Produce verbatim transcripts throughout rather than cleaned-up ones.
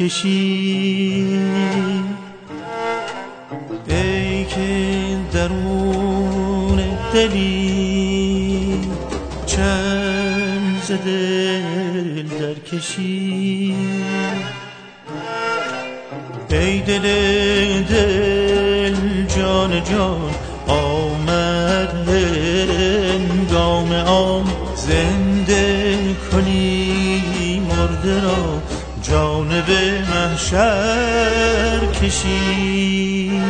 کشی، ای که درون دلی چند ز دل در کشی، ای دل دل جان جان آمد هنگام آن، زنده کنی مرده را جانب محشر کشی.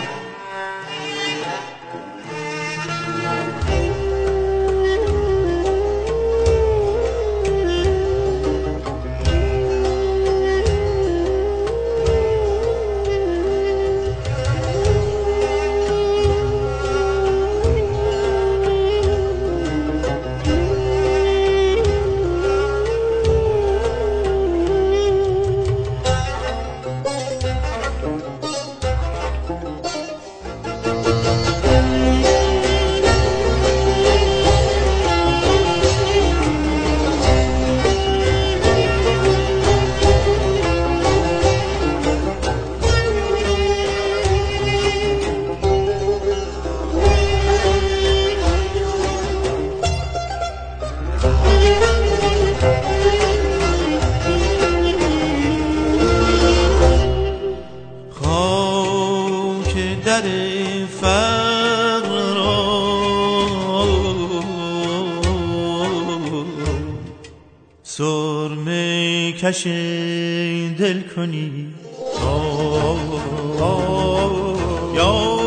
در فقر را سرمه کش دل کنی، یا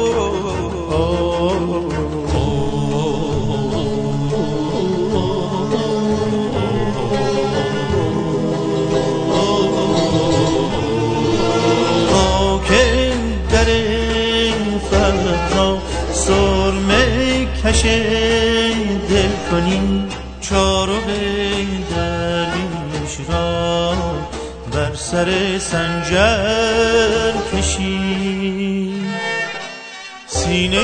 سرمه کش دل کنی، چارق درویش را بر سر سنجر کشی، سینه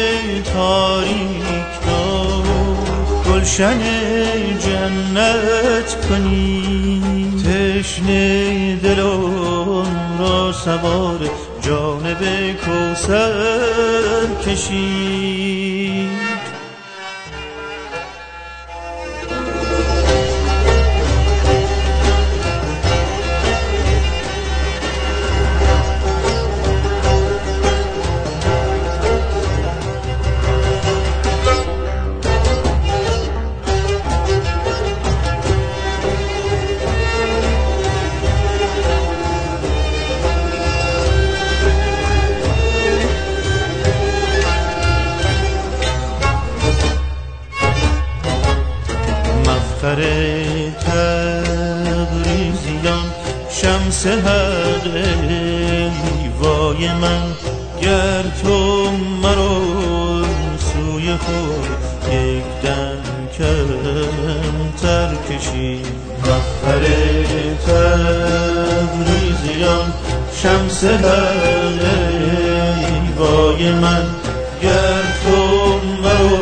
تاریک را گلشن جنت کنی، تشنه دلم را سوار جانب کوثر کشی. مفخر تبریزیان شمس حق وای من، گر تو مرا سوی خود یک دم کمتر کشی. مفخر تبریزیان شمس حق وای من، گر تو مرا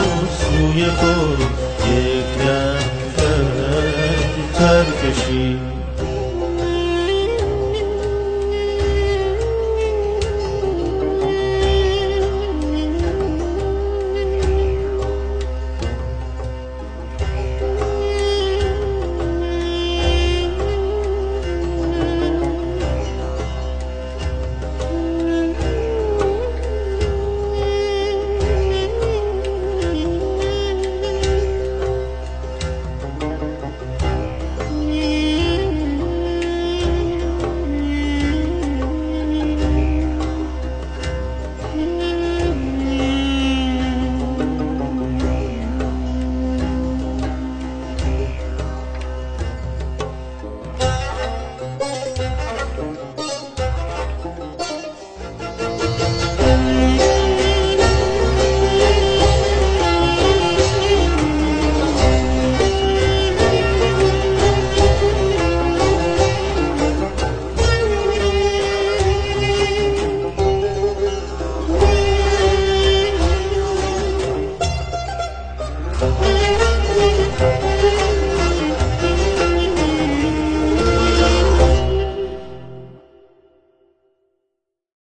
سوی خود یک دم تر کشی.